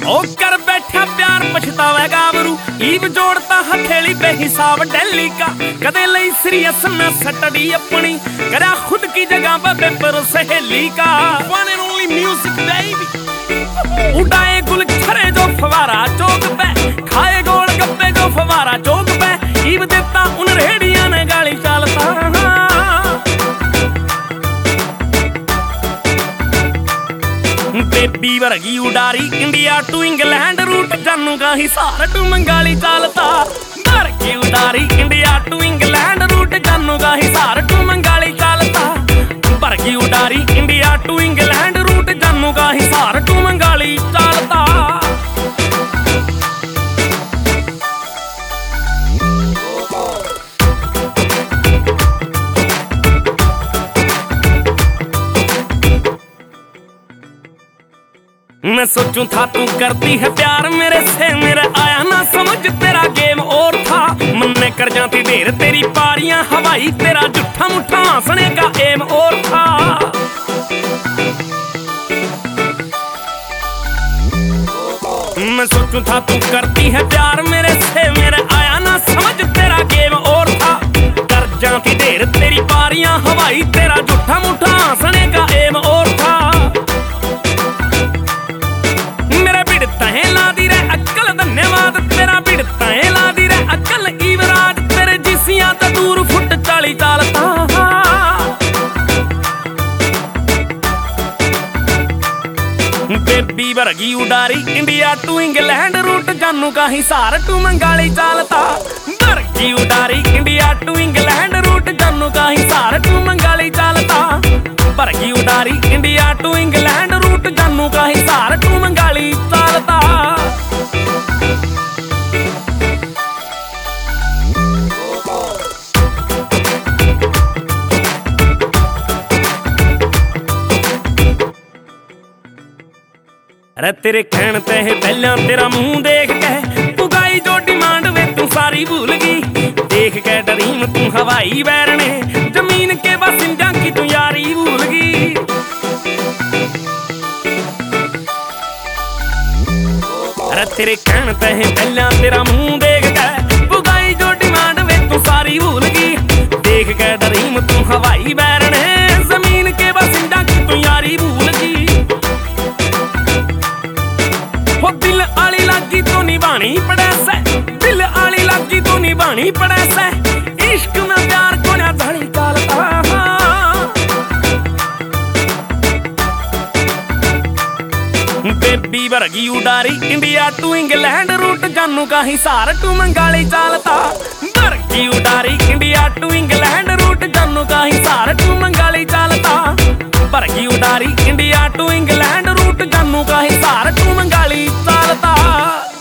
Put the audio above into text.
ओ कर बैठा प्यार पछतावेगा बरू ईब जोड़ता हथेली बेहिसाब दिल्ली का कदे लई सीरियस न सटडी अपनी करा खुद की जगह पे पर सहेली का one and only music baby उड़ाए गुल खरे जो फवारा चौक पे खाए गोल गप्पे जो फवारा चौक पे ईब देता उन रेडिया ने गाली चालता बेबी वर्गी उडारी इंडिया टू इंग्लैंड रूट जानू का हिसार टू मंगाली चालता वर्गी उडारी इंडिया टू इंग्लैंड रूट जानू का हिसार टू मंगाली चालता वर्गी उडारी इंडिया टू इंग्लैंड रूट जानू का हिसार टू मंगाली चालता मैं सोचूं था तू करती है प्यार मेरे से मेरा आया ना समझ तेरा गेम और था मन में कर जाती ढेर तेरी पारियां हवाई तेरा जुठा मुठा हंसने का एम और था मैं सोचूं था तू करती है प्यार मेरे से मेरा आया ना समझ तेरा गेम और था कर जाती ढेर तेरी पारियां हवाई तेरा जुठा मुठा हंसने का एम और था धन्यवाद तेरा भिड़ता है लादी रे अकल ईवराज तेरे जिसियां तो दूर फुट चाली चालता बेबी वर्गी उडारी इंडिया टू इंग्लैंड रूट जानू का हिसार टू मंगाली चालता वर्गी उडारी इंडिया टू इंग्लैंड रूट जानू का हिसार टू मंगाली चालता वर्गी उडारी इंडिया टू इंग्लैंड रूट जानू का हिसार टू मंगाली चालता अरे तेरे कहण ते पहला तेरा मुंह देख के पुगाई जो डिमांड वे तू सारी भूल गई देख के डरीम तू हवाई बैरने जमीन के बासिंदा की तू यारी भूल गई अरे तेरे कहण ते पहला तेरा मुंह देख के पुगाई जो डिमांड वे तू सारी भूल गई देख के डरीम तू हवाई बैरने जमीन के बासिंदा की तू यारी भूल गई दिल आली लागी तो निभानी पड़े से दिल आली लागी तो निभानी पड़े से इश्क में प्यार को ना धड़ी चालता बेबी वर्गी उडारी इंडिया टू इंग्लैंड रूट जानू का हिसार टू मंगाली चालता वर्गी उडारी इंडिया टू इंग्लैंड रूट जानू का हिसार